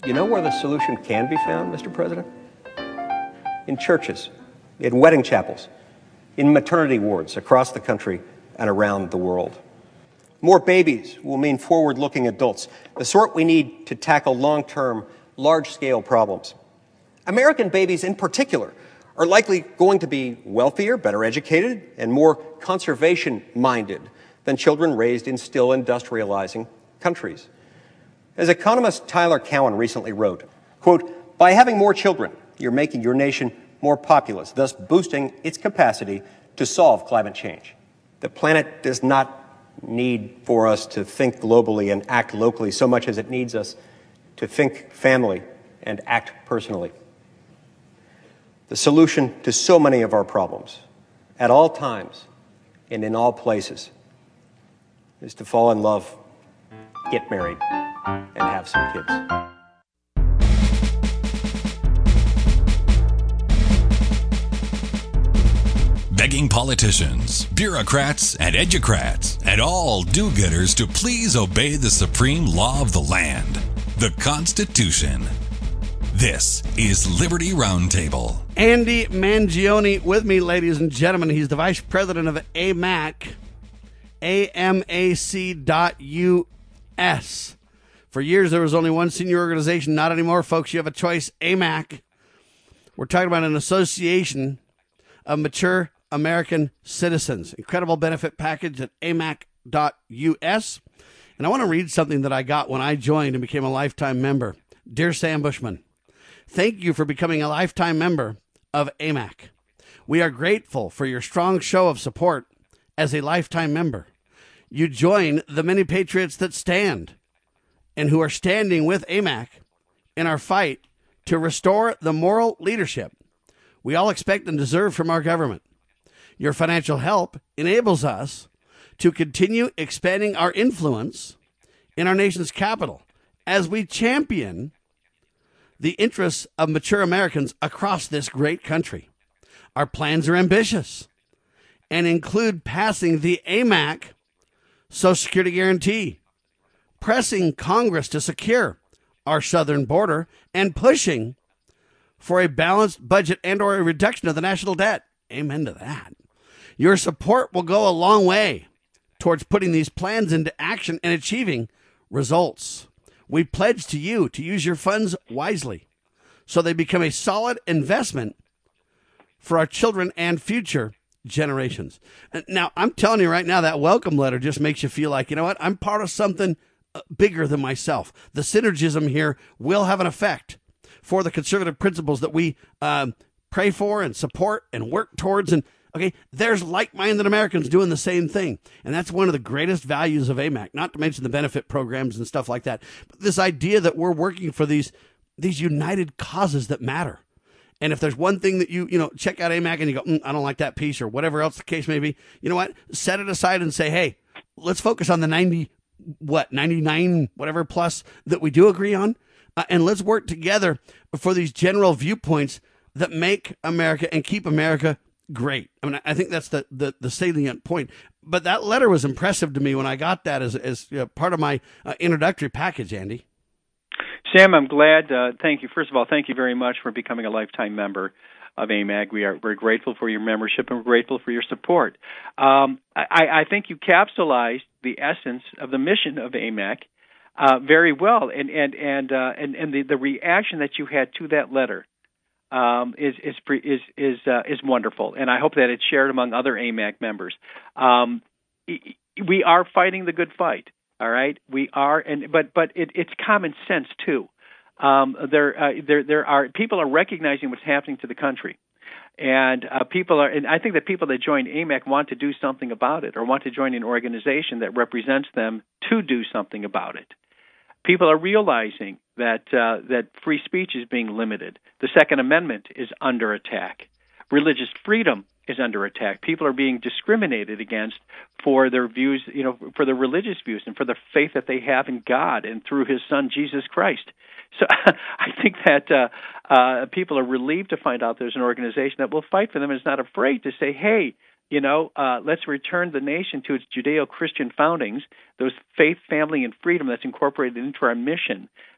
You know where the solution can be found, Mister President? In churches, in wedding chapels, in maternity wards across the country and around the world. More babies will mean forward-looking adults, the sort we need to tackle long-term, large-scale problems. American babies in particular are likely going to be wealthier, better educated, and more conservation-minded than children raised in still industrializing countries. As economist Tyler Cowen recently wrote, quote, "By having more children, you're making your nation more populous, thus boosting its capacity to solve climate change. The planet does not need for us to think globally and act locally so much as it needs us to think family and act personally. The solution to so many of our problems, at all times and in all places, is to fall in love, get married, and have some kids." Begging politicians, bureaucrats, and educrats, and all do-gooders to please obey the supreme law of the land, the Constitution. This is Liberty Roundtable. Andy Mangione with me, ladies and gentlemen. He's the vice president of A M A C, A M A C dot U S. For years, there was only one senior organization. Not anymore, folks. You have a choice, A M A C. We're talking about an association of mature American citizens. Incredible benefit package at A M A C dot U S. And I want to read something that I got when I joined and became a lifetime member. Dear Sam Bushman, thank you for becoming a lifetime member of A M A C. We are grateful for your strong show of support as a lifetime member. You join the many patriots that stand and who are standing with A M A C in our fight to restore the moral leadership we all expect and deserve from our government. Your financial help enables us to continue expanding our influence in our nation's capital as we champion the interests of mature Americans across this great country. Our plans are ambitious and include passing the A M A C Social Security Guarantee, pressing Congress to secure our southern border, and pushing for a balanced budget and or a reduction of the national debt. Amen to that. Your support will go a long way towards putting these plans into action and achieving results. We pledge to you to use your funds wisely so they become a solid investment for our children and future generations. Now, I'm telling you right now, that welcome letter just makes you feel like, you know what, I'm part of something bigger than myself. The synergism here will have an effect for the conservative principles that we um, pray for and support and work towards. And okay, there's like-minded Americans doing the same thing. And that's one of the greatest values of A M A C, not to mention the benefit programs and stuff like that. But this idea that we're working for these these united causes that matter. And if there's one thing that you, you know, check out A M A C and you go, mm, I don't like that piece or whatever else the case may be, you know what? Set it aside and say, hey, let's focus on the ninety, what, ninety-nine, whatever plus that we do agree on. Uh, and let's work together for these general viewpoints that make America and keep America great. I mean, I think that's the, the, the salient point. But that letter was impressive to me when I got that as, as you know, part of my uh, introductory package, Andy. Sam, I'm glad. Uh, thank you. First of all, thank you very much for becoming a lifetime member of A M A C. We are we're grateful for your membership and we're grateful for your support. Um, I, I think you capsulized the essence of the mission of A M A C uh, very well, and and and uh, and, and the, the reaction that you had to that letter um, is is is is uh, is wonderful, and I hope that it's shared among other A M A C members. Um, we are fighting the good fight. All right, we are, and but but it, it's common sense too. Um, there, uh, there, there are people are recognizing what's happening to the country, and uh, people are, and I think that people that join A M A C want to do something about it, or want to join an organization that represents them to do something about it. People are realizing that uh, that free speech is being limited. The Second Amendment is under attack. Religious freedom is under attack. People are being discriminated against for their views, you know, for their religious views and for the faith that they have in God and through His Son, Jesus Christ. So I think that uh, uh, people are relieved to find out there's an organization that will fight for them and is not afraid to say, hey, you know, uh, let's return the nation to its Judeo-Christian foundings, those faith, family, and freedom that's incorporated into our mission.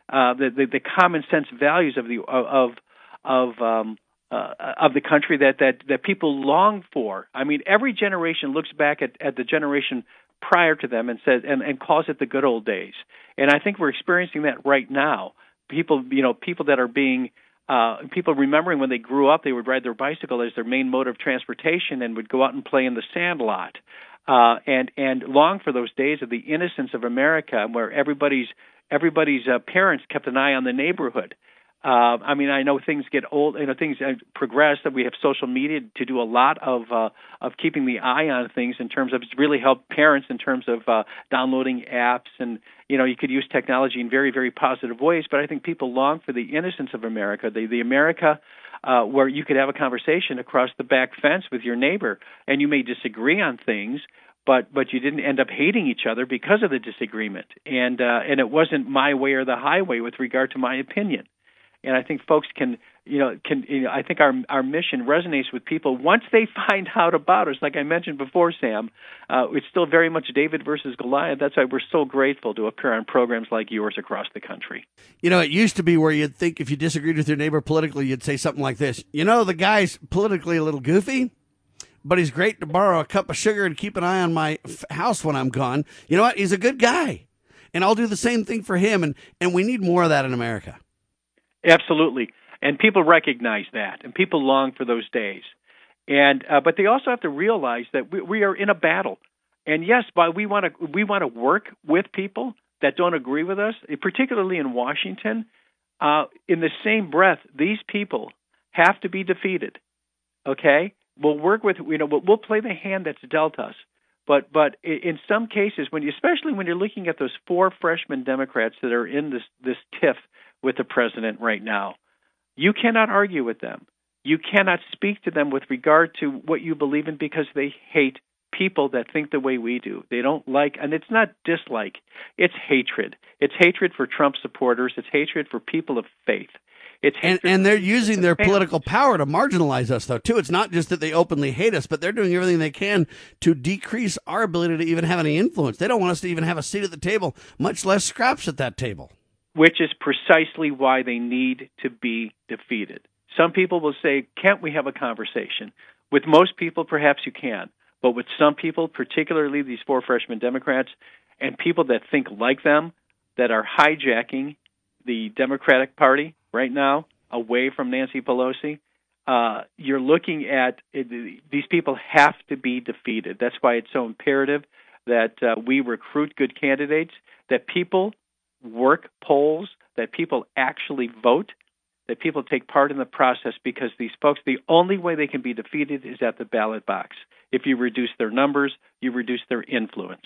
uh, the, the the common sense values of the of of um, uh, of the country that, that that people long for. I mean, every generation looks back at, at the generation prior to them and says and, and calls it the good old days. And I think we're experiencing that right now. People, you know, people that are being uh, people remembering when they grew up, they would ride their bicycle as their main mode of transportation and would go out and play in the sand lot. Uh, and and long for those days of the innocence of America, where everybody's everybody's uh, parents kept an eye on the neighborhood. Uh, I mean, I know things get old, you know, things uh, progress. That we have social media to do a lot of uh, of keeping the eye on things in terms of it's really helped parents in terms of uh, downloading apps, and you know, you could use technology in very, very positive ways. But I think people long for the innocence of America, the the America. Uh, where you could have a conversation across the back fence with your neighbor, and you may disagree on things, but but you didn't end up hating each other because of the disagreement, and uh, and it wasn't my way or the highway with regard to my opinion. And I think folks can, you know, can you know, I think our our mission resonates with people once they find out about us. Like I mentioned before, Sam, uh, it's still very much David versus Goliath. That's why we're so grateful to appear on programs like yours across the country. You know, it used to be where you'd think if you disagreed with your neighbor politically, you'd say something like this. You know, the guy's politically a little goofy, but he's great to borrow a cup of sugar and keep an eye on my f- house when I'm gone. You know what? He's a good guy, and I'll do the same thing for him. And, and we need more of that in America. Absolutely. And people recognize that, and people long for those days. And uh, but they also have to realize that we, we are in a battle. And yes, while we want to we want to work with people that don't agree with us, particularly in Washington, uh, in the same breath, these people have to be defeated. Okay, we'll work with you know we'll, we'll play the hand that's dealt us. But but in some cases, when you, especially when you're looking at those four freshman Democrats that are in this this tiff with the president right now, you cannot argue with them. You cannot speak to them with regard to what you believe in because they hate people that think the way we do. They don't like, and it's not dislike, it's hatred. It's hatred for Trump supporters. It's hatred for people of faith. It's and, and they're using their political power to marginalize us, though, too. It's not just that they openly hate us, but they're doing everything they can to decrease our ability to even have any influence. They don't want us to even have a seat at the table, much less scraps at that table. Which is precisely why they need to be defeated. Some people will say, can't we have a conversation? With most people, perhaps you can. But with some people, particularly these four freshman Democrats, and people that think like them, that are hijacking the Democratic Party right now away from Nancy Pelosi, uh, you're looking at it, these people have to be defeated. That's why it's so imperative that uh, we recruit good candidates, that people work polls, that people actually vote, that people take part in the process, because these folks, the only way they can be defeated is at the ballot box. If you reduce their numbers, you reduce their influence.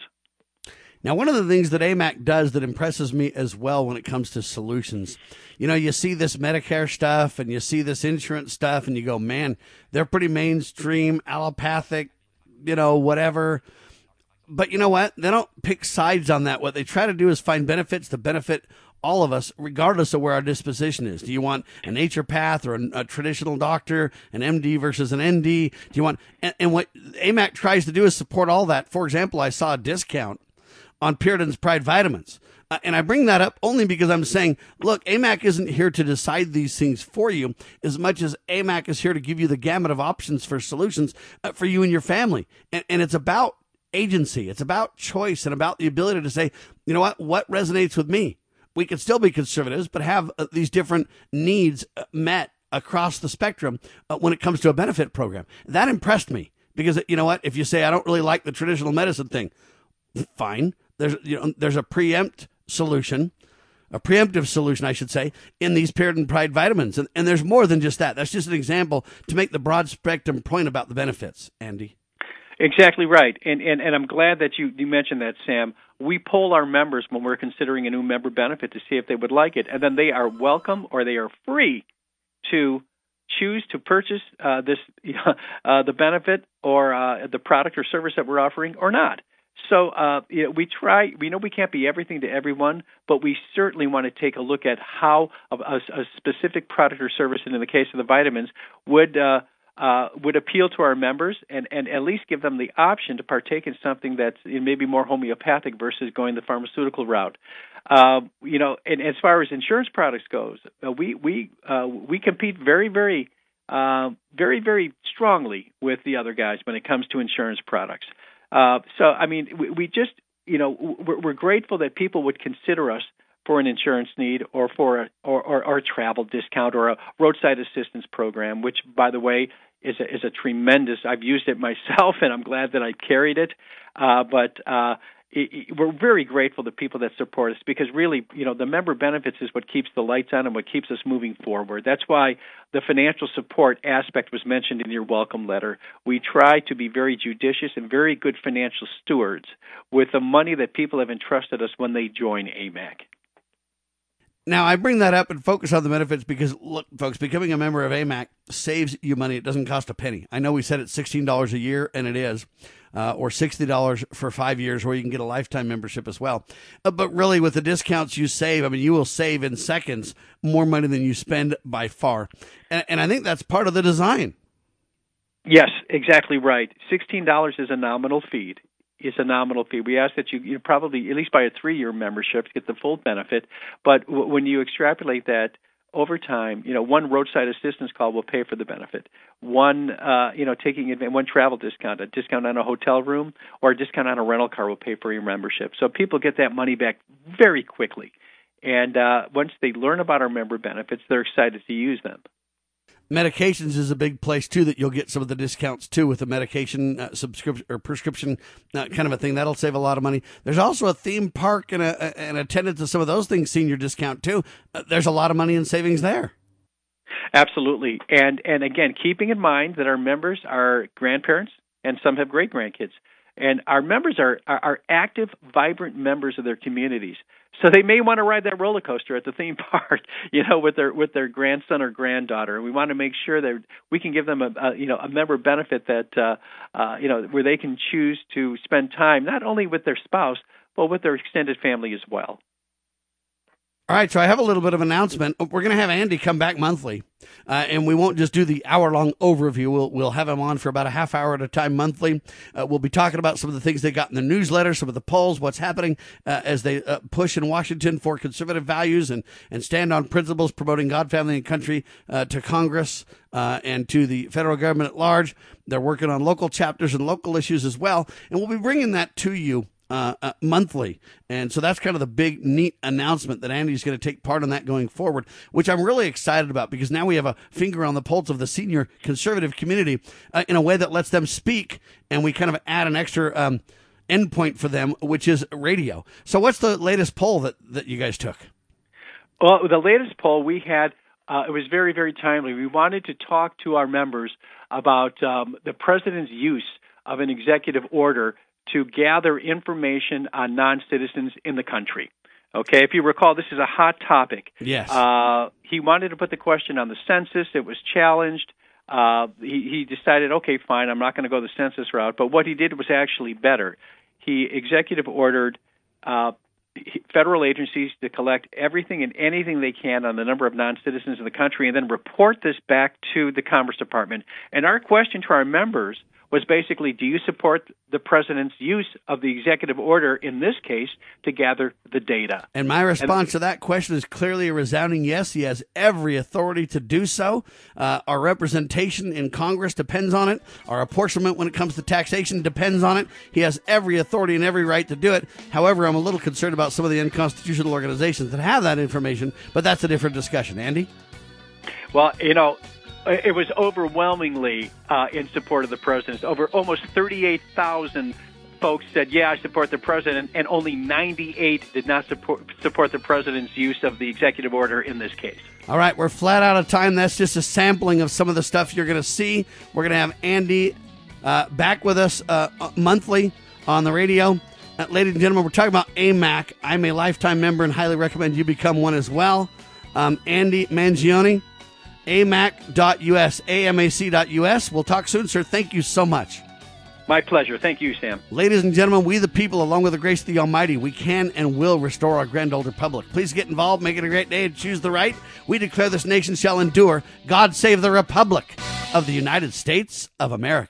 Now, one of the things that A M A C does that impresses me as well when it comes to solutions, you know, you see this Medicare stuff and you see this insurance stuff and you go, man, they're pretty mainstream, allopathic, you know, whatever. But you know what? They don't pick sides on that. What they try to do is find benefits to benefit all of us, regardless of where our disposition is. Do you want a naturopath or a, a traditional doctor, an M D versus an N D? Do you want, and, and what A M A C tries to do is support all that. For example, I saw a discount on Puritan's Pride vitamins. Uh, and I bring that up only because I'm saying, look, A M A C isn't here to decide these things for you as much as A M A C is here to give you the gamut of options for solutions uh, for you and your family. And, and it's about agency. It's about choice and about the ability to say, you know what, what resonates with me? We can still be conservatives, but have uh, these different needs uh, met across the spectrum uh, when it comes to a benefit program. That impressed me because, you know what, if you say, I don't really like the traditional medicine thing, fine. There's, you know, there's a preempt solution, a preemptive solution, I should say, in these Puritan Pride vitamins. And, and there's more than just that. That's just an example to make the broad spectrum point about the benefits, Andy. Exactly right. And, and and I'm glad that you, you mentioned that, Sam. We poll our members when we're considering a new member benefit to see if they would like it. And then they are welcome or they are free to choose to purchase uh, this uh, the benefit or uh, the product or service that we're offering or not. So uh, you know, we try, we know we can't be everything to everyone, but we certainly want to take a look at how a, a specific product or service, and in the case of the vitamins, would uh, uh, would appeal to our members and, and at least give them the option to partake in something that's maybe more homeopathic versus going the pharmaceutical route. Uh, you know, and as far as insurance products goes, uh, we we uh, we compete very, very, uh, very, very strongly with the other guys when it comes to insurance products. Uh, so, I mean, we, we just, you know, we're, we're grateful that people would consider us for an insurance need or for a, or, or, or a travel discount or a roadside assistance program, which, by the way, is a, is a tremendous, I've used it myself, and I'm glad that I carried it. Uh, but uh, it, it, we're very grateful to people that support us because really, you know, the member benefits is what keeps the lights on and what keeps us moving forward. That's why the financial support aspect was mentioned in your welcome letter. We try to be very judicious and very good financial stewards with the money that people have entrusted us when they join A M A C. Now, I bring that up and focus on the benefits because, look, folks, becoming a member of A M A C saves you money. It doesn't cost a penny. I know we said it's sixteen dollars a year, and it is, uh, or sixty dollars for five years, where you can get a lifetime membership as well. Uh, but really, with the discounts you save, I mean, you will save in seconds more money than you spend by far. And, and I think that's part of the design. Yes, exactly right. sixteen dollars is a nominal fee. Is a nominal fee. We ask that you, you probably at least buy a three-year membership to get the full benefit. But w- when you extrapolate that over time, you know, one roadside assistance call will pay for the benefit. One, uh, you know, taking advantage, one travel discount, a discount on a hotel room, or a discount on a rental car will pay for your membership. So people get that money back very quickly. And uh, once they learn about our member benefits, they're excited to use them. Medications is a big place, too, that you'll get some of the discounts, too, with the medication uh, subscription or prescription uh, kind of a thing. That'll save a lot of money. There's also a theme park and a, an attendance to some of those things, senior discount, too. Uh, there's a lot of money in savings there. Absolutely. And, and again, keeping in mind that our members are grandparents and some have great-grandkids. And our members are, are, are active, vibrant members of their communities. So they may want to ride that roller coaster at the theme park, you know, with their with their grandson or granddaughter. And we want to make sure that we can give them a, a you know a member benefit that uh, uh, you know where they can choose to spend time not only with their spouse but with their extended family as well. All right, so I have a little bit of announcement. We're going to have Andy come back monthly, uh, and we won't just do the hour-long overview. We'll we'll have him on for about a half hour at a time monthly. Uh, we'll be talking about some of the things they got in the newsletter, some of the polls, what's happening uh, as they uh, push in Washington for conservative values and, and stand on principles promoting God, family, and country uh, to Congress uh, and to the federal government at large. They're working on local chapters and local issues as well, and we'll be bringing that to you Uh, uh, monthly. And so that's kind of the big, neat announcement that Andy's going to take part in that going forward, which I'm really excited about because now we have a finger on the pulse of the senior conservative community uh, in a way that lets them speak, and we kind of add an extra um, endpoint for them, which is radio. So what's the latest poll that, that you guys took? Well, the latest poll we had, uh, it was very, very timely. We wanted to talk to our members about um, the president's use of an executive order to gather information on non-citizens in the country. Okay, if you recall, this is a hot topic. Yes. Uh, he wanted to put the question on the census. It was challenged. Uh, he, he decided, okay, fine, I'm not going to go the census route. But what he did was actually better. He executive ordered uh, federal agencies to collect everything and anything they can on the number of non-citizens in the country and then report this back to the Commerce Department. And our question to our members was basically, do you support the president's use of the executive order, in this case, to gather the data? And my response and, to that question is clearly a resounding yes. He has every authority to do so. Uh, our representation in Congress depends on it. Our apportionment when it comes to taxation depends on it. He has every authority and every right to do it. However, I'm a little concerned about some of the unconstitutional organizations that have that information, but that's a different discussion. Andy? Well, you know, it was overwhelmingly uh, in support of the president. Over almost thirty-eight thousand folks said, yeah, I support the president, and only ninety-eight did not support support the president's use of the executive order in this case. All right, we're flat out of time. That's just a sampling of some of the stuff you're going to see. We're going to have Andy uh, back with us uh, monthly on the radio. Uh, ladies and gentlemen, we're talking about A M A C. I'm a lifetime member and highly recommend you become one as well. Um, Andy Mangione. A M A C dot U S, A M A C dot U S. We'll talk soon, sir. Thank you so much. My pleasure. Thank you, Sam. Ladies and gentlemen, we the people, along with the grace of the Almighty, we can and will restore our grand old republic. Please get involved, make it a great day, and choose the right. We declare this nation shall endure. God save the Republic of the United States of America.